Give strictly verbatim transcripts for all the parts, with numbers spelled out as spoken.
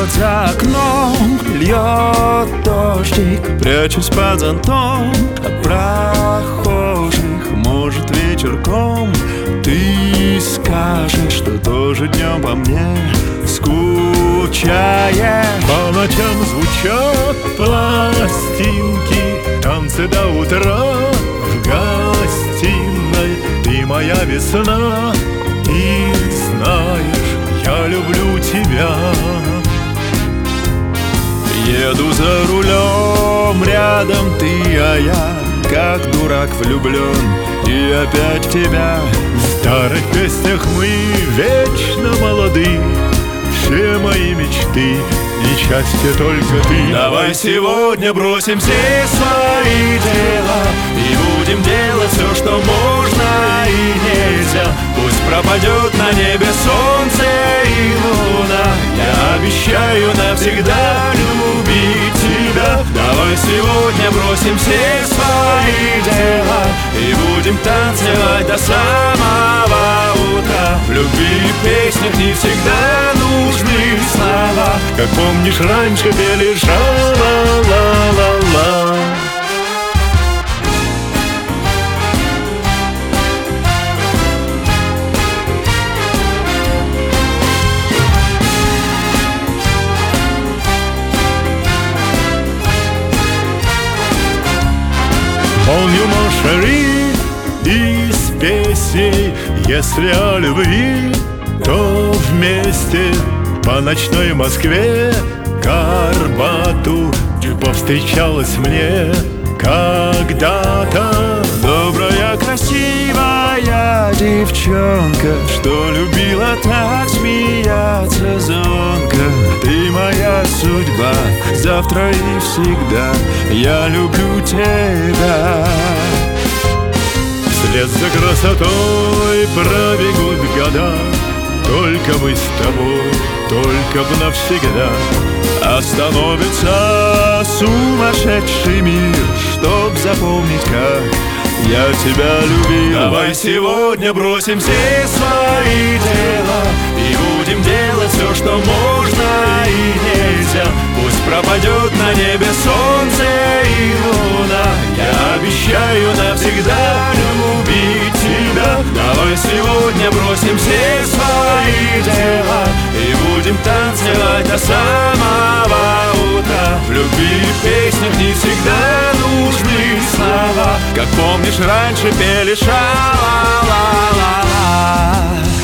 Вот за окном льет дождик, прячусь под зонтом от прохожих. Может, вечерком ты скажешь, что тоже днем по мне скучаешь. По ночам звучат пластинки, танцы до утра в гостиной. Ты моя весна, и знаешь, я люблю тебя. Еду за рулем, рядом ты, а я как дурак влюблен, и опять в тебя. В старых песнях мы вечно молоды, все мои мечты и счастье только ты. Давай сегодня бросим все свои дела и будем делать все, что можно и нельзя. Пусть пропадет на небе солнце и луна, я обещаю навсегда любить тебя. Давай сегодня бросим все свои дела и будем танцевать до самого утра. В любви и песнях не всегда нужны слова, как помнишь, раньше пели ша-ла-ла-ла-ла. Помню, mon chéri, из песней, если о любви, то вместе по ночной Москве к Арбату повстречалась мне когда-то добрая, красивая девчонка, что любила так смеяться звонко. Ты моя судьба, завтра и всегда я люблю тебя. Вслед за красотой пробегут года, только бы с тобой, только бы навсегда. Остановится сумасшедший мир, чтоб запомнить, как я тебя любил. Давай сегодня бросим все свои дела и будем делать все, что можно и нельзя. Пусть пропадет на небе солнце и луна, я обещаю навсегда любить тебя. Давай сегодня бросим все свои дела и будем танцевать до самого утра. В любви и песнях не всегда нужны слова, как помнишь, раньше пели ша-ла-ла-ла-ла.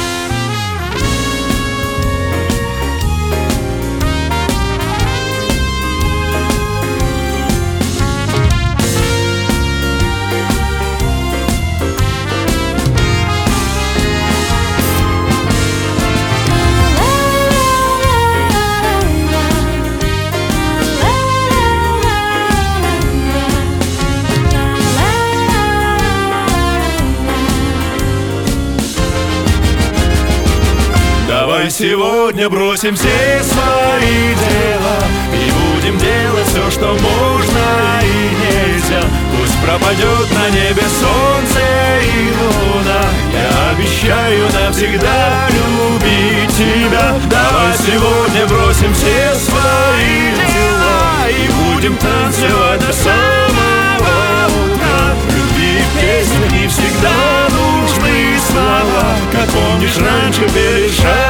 Давай сегодня бросим все свои дела и будем делать все, что можно и нельзя. Пусть пропадет на небе солнце и луна, я обещаю навсегда любить тебя. Давай сегодня бросим все свои дела и будем танцевать до самого утра. В любви и песнях не всегда нужны слова, как помнишь, раньше пели ша.